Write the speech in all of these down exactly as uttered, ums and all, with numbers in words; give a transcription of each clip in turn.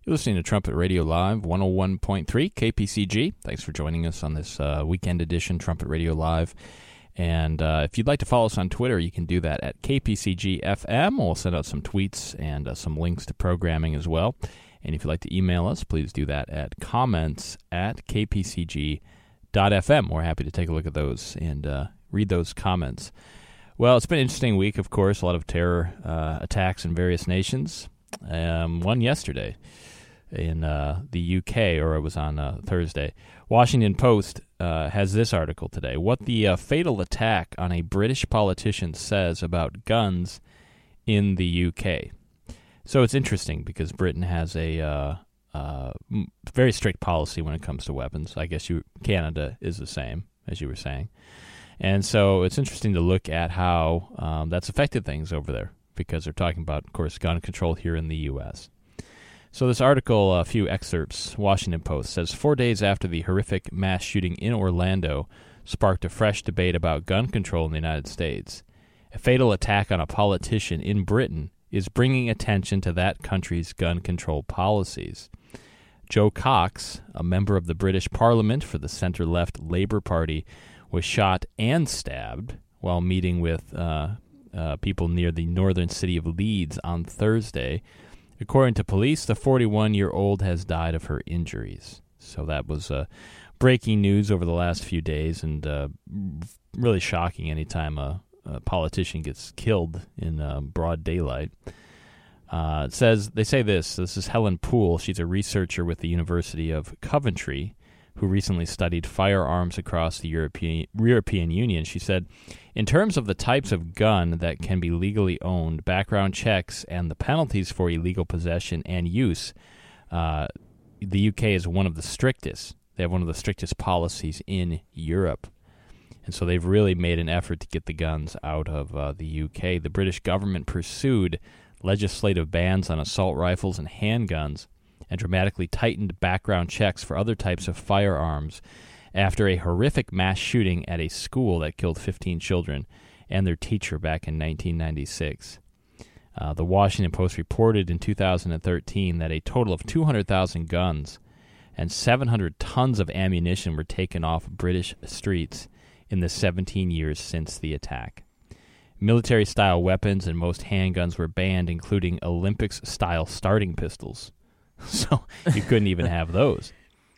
You're listening to Trumpet Radio Live, one oh one point three K P C G. Thanks for joining us on this uh, weekend edition, Trumpet Radio Live. And uh, if you'd like to follow us on Twitter, you can do that at K P C G F M. We'll send out some tweets and uh, some links to programming as well. And if you'd like to email us, please do that at comments at k p c g dot f m. We're happy to take a look at those and uh, read those comments. Well, it's been an interesting week, of course. A lot of terror uh, attacks in various nations. Um, one yesterday in uh, the U K, or it was on uh, Thursday. Washington Post uh, has this article today. What the uh, fatal attack on a British politician says about guns in the U K. So it's interesting because Britain has a uh, uh, very strict policy when it comes to weapons. I guess you, Canada is the same, as you were saying. And so it's interesting to look at how um, that's affected things over there, because they're talking about, of course, gun control here in the U S. So this article, a few excerpts, Washington Post says, four days after the horrific mass shooting in Orlando sparked a fresh debate about gun control in the United States, a fatal attack on a politician in Britain is bringing attention to that country's gun control policies. Joe Cox, a member of the British Parliament for the centre-left Labour Party, was shot and stabbed while meeting with uh, uh, people near the northern city of Leeds on Thursday. According to police, the forty-one-year-old has died of her injuries. So that was uh, breaking news over the last few days, and uh, really shocking anytime a, a politician gets killed in uh, broad daylight. Uh, it says they say this. This is Helen Poole. She's a researcher with the University of Coventry, who recently studied firearms across the European European Union. She said, in terms of the types of gun that can be legally owned, background checks, and the penalties for illegal possession and use, uh, the U K is one of the strictest. They have one of the strictest policies in Europe. And so they've really made an effort to get the guns out of uh, the U K. The British government pursued legislative bans on assault rifles and handguns and dramatically tightened background checks for other types of firearms after a horrific mass shooting at a school that killed fifteen children and their teacher back in nineteen ninety-six. Uh, the Washington Post reported in two thousand thirteen that a total of two hundred thousand guns and seven hundred tons of ammunition were taken off British streets in the seventeen years since the attack. Military-style weapons and most handguns were banned, including Olympics-style starting pistols. So you couldn't even have those.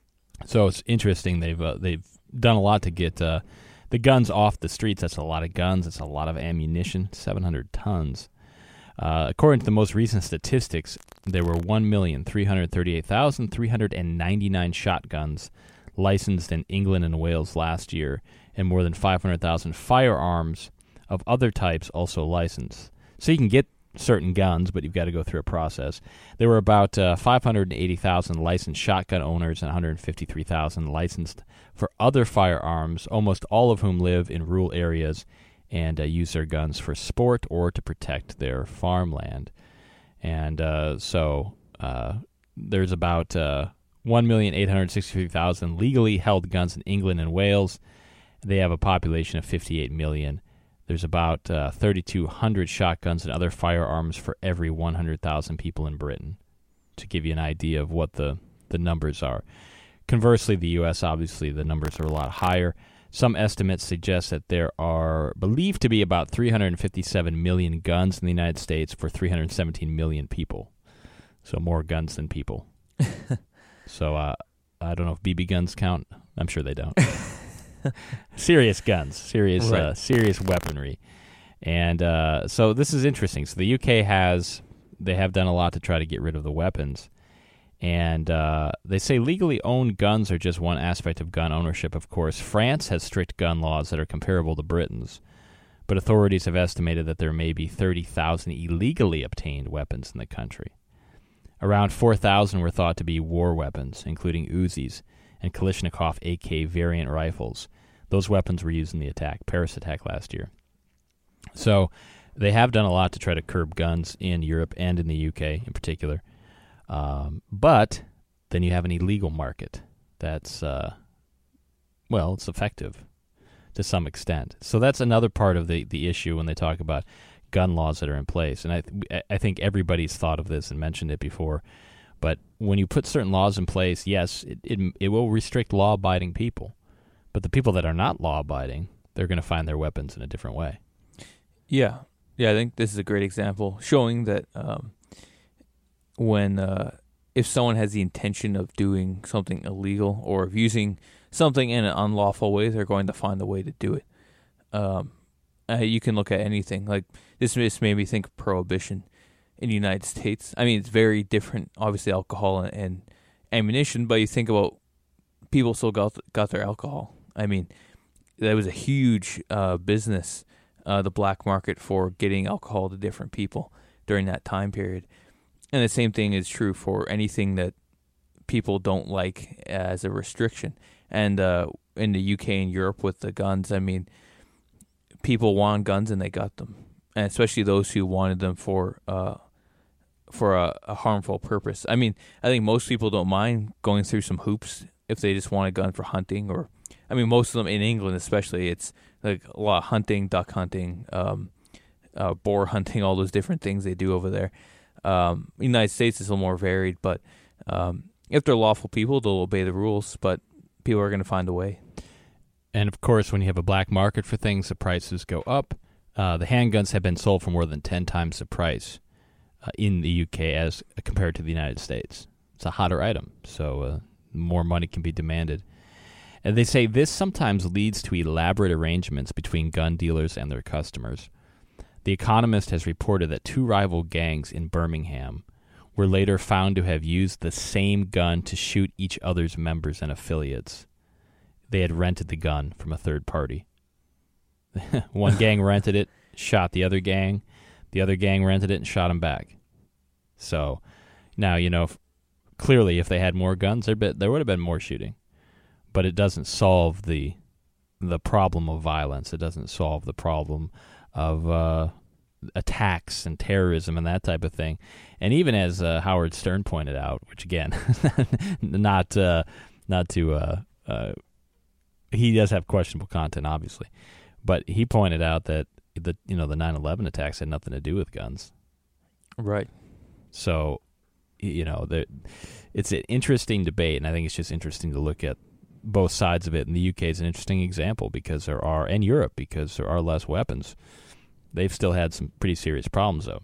So it's interesting. They've uh, they've done a lot to get uh, the guns off the streets. That's a lot of guns. That's a lot of ammunition, seven hundred tons. Uh, according to the most recent statistics, there were one million three hundred thirty-eight thousand three hundred ninety-nine shotguns licensed in England and Wales last year, and more than five hundred thousand firearms of other types also licensed. So you can get certain guns, but you've got to go through a process. There were about uh, five hundred eighty thousand licensed shotgun owners and one hundred fifty-three thousand licensed for other firearms, almost all of whom live in rural areas and uh, use their guns for sport or to protect their farmland. And uh, so uh, there's about uh, one million eight hundred sixty-three thousand legally held guns in England and Wales. They have a population of fifty-eight million. There's about uh, thirty-two hundred shotguns and other firearms for every one hundred thousand people in Britain, to give you an idea of what the, the numbers are. Conversely, the U S, obviously, the numbers are a lot higher. Some estimates suggest that there are believed to be about three hundred fifty-seven million guns in the United States for three hundred seventeen million people. So more guns than people. So uh, I don't know if B B guns count. I'm sure they don't. Serious guns, serious, right. uh, serious weaponry, and uh, so this is interesting. So the U K has, they have done a lot to try to get rid of the weapons, and uh, they say legally owned guns are just one aspect of gun ownership. Of course, France has strict gun laws that are comparable to Britain's, but authorities have estimated that there may be thirty thousand illegally obtained weapons in the country. Around four thousand were thought to be war weapons, including Uzis and Kalashnikov A K variant rifles. Those weapons were used in the attack, Paris attack last year. So they have done a lot to try to curb guns in Europe and in the U K in particular. Um, but then you have an illegal market that's, uh, well, it's effective to some extent. So that's another part of the, the issue when they talk about gun laws that are in place. And I th- I think everybody's thought of this and mentioned it before. But when you put certain laws in place, yes, it it, it will restrict law-abiding people. But the people that are not law-abiding, they're going to find their weapons in a different way. Yeah. Yeah, I think this is a great example showing that um, when uh, if someone has the intention of doing something illegal or of using something in an unlawful way, they're going to find a way to do it. Um, uh, you can look at anything. Like this, this made me think of prohibition in the United States. I mean, it's very different, obviously, alcohol and, and ammunition, but you think about people still got got their alcohol. I mean, that was a huge uh, business, uh, the black market for getting alcohol to different people during that time period. And the same thing is true for anything that people don't like as a restriction. And uh, in the U K and Europe with the guns, I mean, people wanted guns and they got them, and especially those who wanted them for uh, for a, a harmful purpose. I mean, I think most people don't mind going through some hoops if they just want a gun for hunting, or, I mean, most of them in England especially, it's like a lot of hunting, duck hunting, um, uh, boar hunting, all those different things they do over there. Um, United States is a little more varied, but um, if they're lawful people, they'll obey the rules, but people are going to find a way. And, of course, when you have a black market for things, the prices go up. Uh, the handguns have been sold for more than ten times the price uh, in the U K as uh, compared to the United States. It's a hotter item, so uh, more money can be demanded. And they say this sometimes leads to elaborate arrangements between gun dealers and their customers. The Economist has reported that two rival gangs in Birmingham were later found to have used the same gun to shoot each other's members and affiliates. They had rented the gun from a third party. One gang rented it, shot the other gang. The other gang rented it and shot him back. So now, you know, if, clearly if they had more guns, there be, there would have been more shooting. But it doesn't solve the the problem of violence. It doesn't solve the problem of uh, attacks and terrorism and that type of thing. And even as uh, Howard Stern pointed out, which again, not uh, not to uh, uh, he does have questionable content, obviously, but he pointed out that the you know the nine eleven attacks had nothing to do with guns. Right. So, you know, the, it's an interesting debate, and I think it's just interesting to look at both sides of it. And the U K is an interesting example because there are, and Europe, because there are less weapons. They've still had some pretty serious problems, though.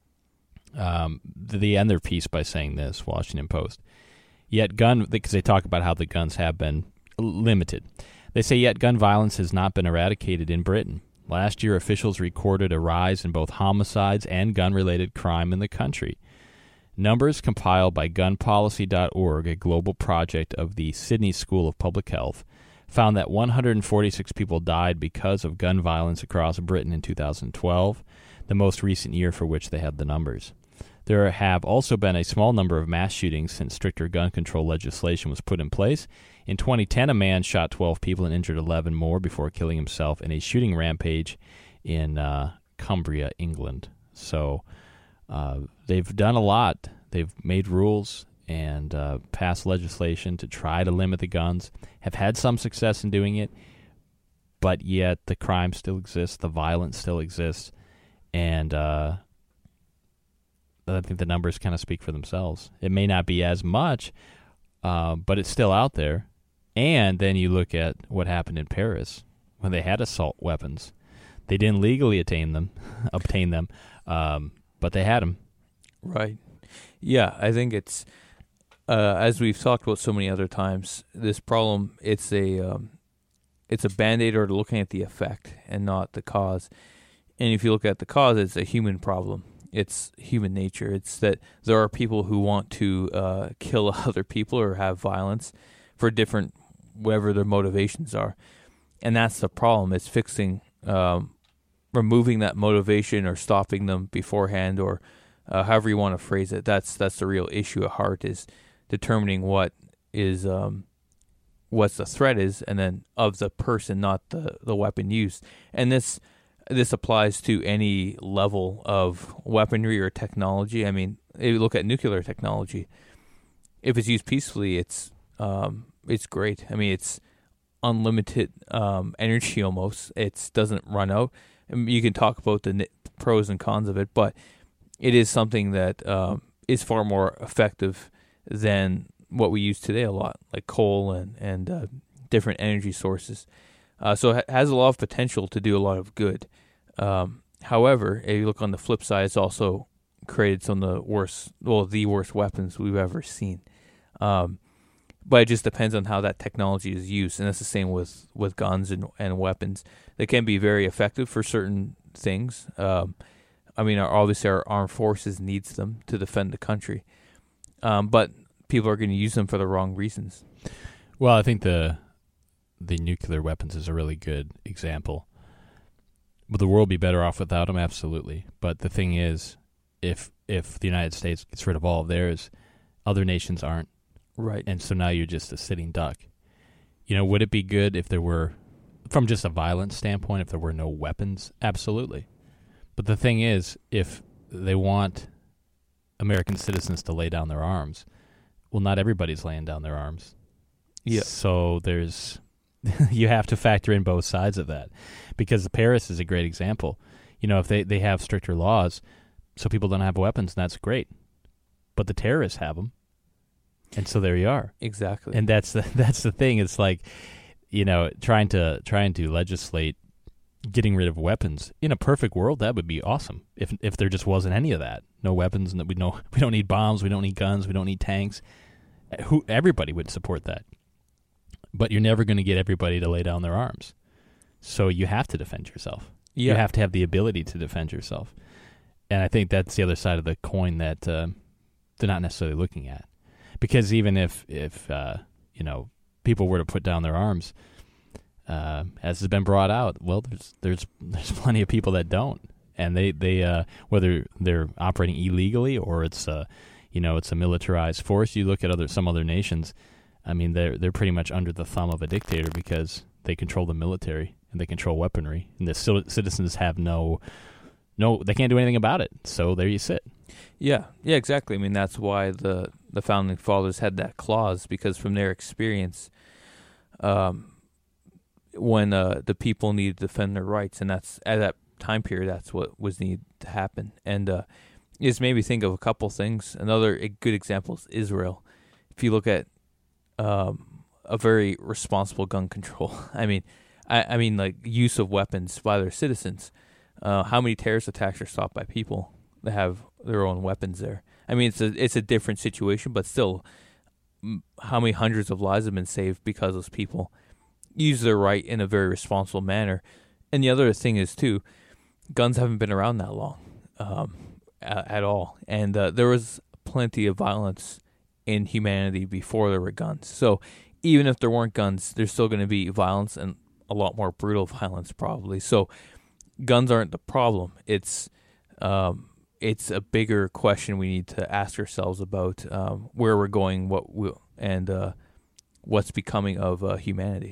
Um, they end their piece by saying this, Washington Post. Yet gun, because they talk about how the guns have been limited. They say, yet gun violence has not been eradicated in Britain. Last year, officials recorded a rise in both homicides and gun-related crime in the country. Numbers compiled by gun policy dot org, a global project of the Sydney School of Public Health, found that one hundred forty-six people died because of gun violence across Britain in two thousand twelve, the most recent year for which they had the numbers. There have also been a small number of mass shootings since stricter gun control legislation was put in place. In twenty ten, a man shot twelve people and injured eleven more before killing himself in a shooting rampage in uh, Cumbria, England. So uh, they've done a lot. They've made rules and uh, passed legislation to try to limit the guns, have had some success in doing it, but yet the crime still exists, the violence still exists, and uh, I think the numbers kind of speak for themselves. It may not be as much, uh, but it's still out there. And then you look at what happened in Paris when they had assault weapons. They didn't legally attain them, obtain them, um, but they had them. Right. Yeah, I think it's, uh, as we've talked about so many other times, this problem, it's a um, it's a Band-Aid or looking at the effect and not the cause. And if you look at the cause, it's a human problem. It's human nature. It's that there are people who want to uh, kill other people or have violence for different, whatever their motivations are. And that's the problem. It's fixing, um, removing that motivation or stopping them beforehand, or uh, however you want to phrase it. That's that's the real issue at heart, is determining what is um, what the threat is, and then of the person, not the, the weapon used. And this this applies to any level of weaponry or technology. I mean, if you look at nuclear technology, if it's used peacefully, it's um, it's great. I mean, it's unlimited um, energy almost. It doesn't run out. You can talk about the pros and cons of it, but it is something that um, is far more effective than what we use today a lot, like coal and and uh, different energy sources. Uh, so it has a lot of potential to do a lot of good. Um, however, if you look on the flip side, it's also created some of the worst, well, the worst weapons we've ever seen. Um, but it just depends on how that technology is used, and that's the same with, with guns and, and weapons. They can be very effective for certain things. Um, I mean, our, obviously our armed forces needs them to defend the country, um, but people are going to use them for the wrong reasons. Well, I think the the nuclear weapons is a really good example. Would the world be better off without them? Absolutely. But the thing is, if if the United States gets rid of all of theirs, other nations aren't. Right. And so now you're just a sitting duck. You know, would it be good if there were, from just a violence standpoint, if there were no weapons? Absolutely. But the thing is, if they want American citizens to lay down their arms, well, not everybody's laying down their arms. Yeah. So there's, you have to factor in both sides of that. Because Paris is a great example. You know, if they, they have stricter laws, so people don't have weapons, and that's great. But the terrorists have them. And so there you are. Exactly. And that's the, that's the thing. It's like, you know, trying to trying to legislate getting rid of weapons. In a perfect world, that would be awesome. If if there just wasn't any of that, no weapons, and that we no we don't need bombs, we don't need guns, we don't need tanks. Who everybody would support that. But you're never going to get everybody to lay down their arms. So you have to defend yourself. Yeah. You have to have the ability to defend yourself. And I think that's the other side of the coin that uh, they're not necessarily looking at. Because even if, if uh, you know, people were to put down their arms, uh, as has been brought out, well, there's there's there's plenty of people that don't, and they they uh, whether they're operating illegally or it's uh, you know it's a militarized force. You look at other some other nations, I mean they're they're pretty much under the thumb of a dictator because they control the military and they control weaponry, and the citizens have no no they can't do anything about it. So there you sit. Yeah, yeah, exactly. I mean, that's why the, the founding fathers had that clause, because from their experience, um, when uh, the people needed to defend their rights, and that's at that time period, that's what was needed to happen. And uh, it just made me think of a couple things. Another good example is Israel. If you look at um, a very responsible gun control, I mean, I, I mean, like use of weapons by their citizens. Uh, how many terrorist attacks are stopped by people that have their own weapons there? I mean, it's a it's a different situation, but still, m- how many hundreds of lives have been saved because those people use their right in a very responsible manner? And the other thing is, too, guns haven't been around that long um, at, at all. And uh, there was plenty of violence in humanity before there were guns. So even if there weren't guns, there's still going to be violence, and a lot more brutal violence probably. So guns aren't the problem. It's um, it's a bigger question we need to ask ourselves about um, where we're going, what we, and uh, what's becoming of uh, humanity.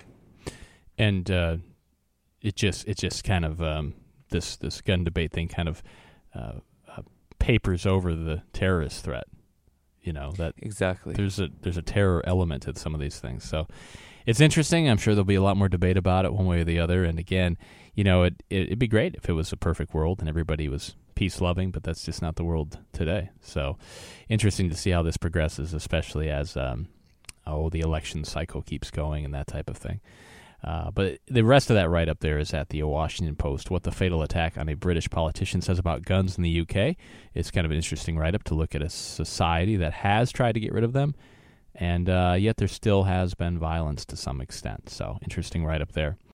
And uh, it just it just kind of um, this this gun debate thing kind of uh, uh, papers over the terrorist threat. You know that exactly. There's a there's a terror element to some of these things. So it's interesting. I'm sure there'll be a lot more debate about it one way or the other. And again, you know, it, it it'd be great if it was a perfect world and everybody was peace loving, but that's just not the world today. So interesting to see how this progresses, especially as um, oh the election cycle keeps going and that type of thing. Uh, but the rest of that write-up there is at the Washington Post, What the Fatal Attack on a British Politician Says About Guns in the U K. It's kind of an interesting write-up to look at a society that has tried to get rid of them, and uh, yet there still has been violence to some extent. So interesting write-up there.